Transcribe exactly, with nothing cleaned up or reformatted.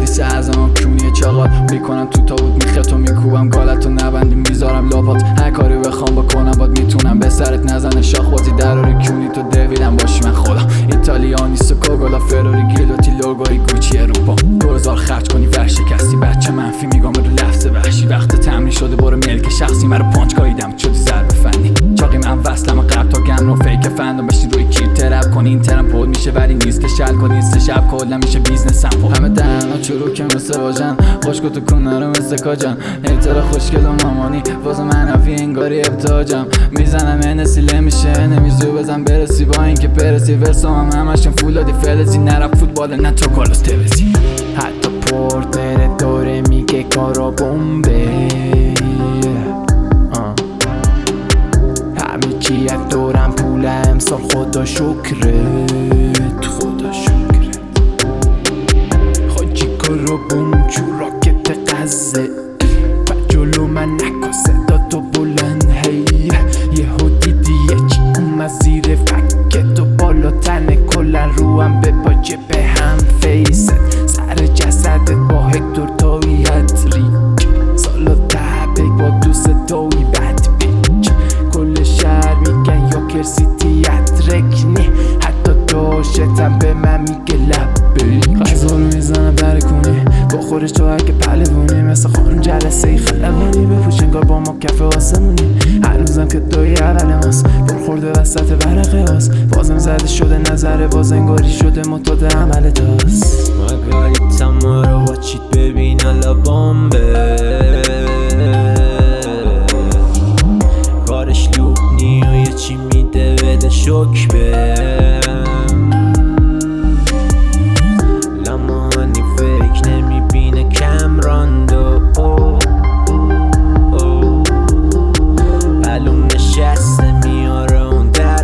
بیست اعظمم کونی چاقات میکنم تو تابوت میخطو میکوبم گالتو نبندی میذارم لاپات هر کاری بخوام بکنم باد میتونم به سرت نزنه شاخواتی دراره کونی تو دویدم باشی من خدا ایتالیانی سکوگولا فراری گیلوتی لوگوی گوچی اروپا دوزار خرج کنی ورشکستی بچه منفی میگم رو لفظ وحشی وقت تمرین شده برو ملک شخصی مرا پانچ گاییدم شدی ضربه فنی چاقی من وصلم قرب تا گم رو فیک فندم بشین روی کیر ترپ کنی این ترم پود میشه ولی نیست که شل کنی سه شب کلا میشه بیزنسم پود همه دهنا چروکه مثل واجن خوشگو تو کنه رو مثل کاجن هیتر خوشگل و مامانی واسه منفی انگاری ابتاجم میزنم انسیله میشه نمیزو بزن برسی با اینکه پرسی ورسام هم همشون فولادی فلزی نرم فوتبال نه تو کارلوس توزی حتی پورتر دوره میگه کارا بمبه همه چی از دورم پول امسال خدا شکرت خدا شکرت خاجی کارا بوم چو راکت غزه و جلو من نکن صدا تو بلند هی یه ها دیدی یه چی اومد زیر فکت و بالا تنه کلن رو هم به باجه به هم فیست سر جسدت با هکتور تایی هتریک سالا تبک با دوست تایی بد بیچ کل شهر میگن یا کرسیتی اترکنی حتی داشتم به من میگه لبیک غذا رو میزنه برکنی با خورش تو اگه پلوونی مثل خانم جلسه ای خلبانی بپوش انگار با ما کف آسمونی هنوزم که دوی اول ماست برخورده وسط ورقه هاست بازم زده شده نظره باز انگاری شده متاد عمل تاست مگاریتم رو با چیت ببین حالا بامبه کارش لوبنی و یه چی میده بده شک به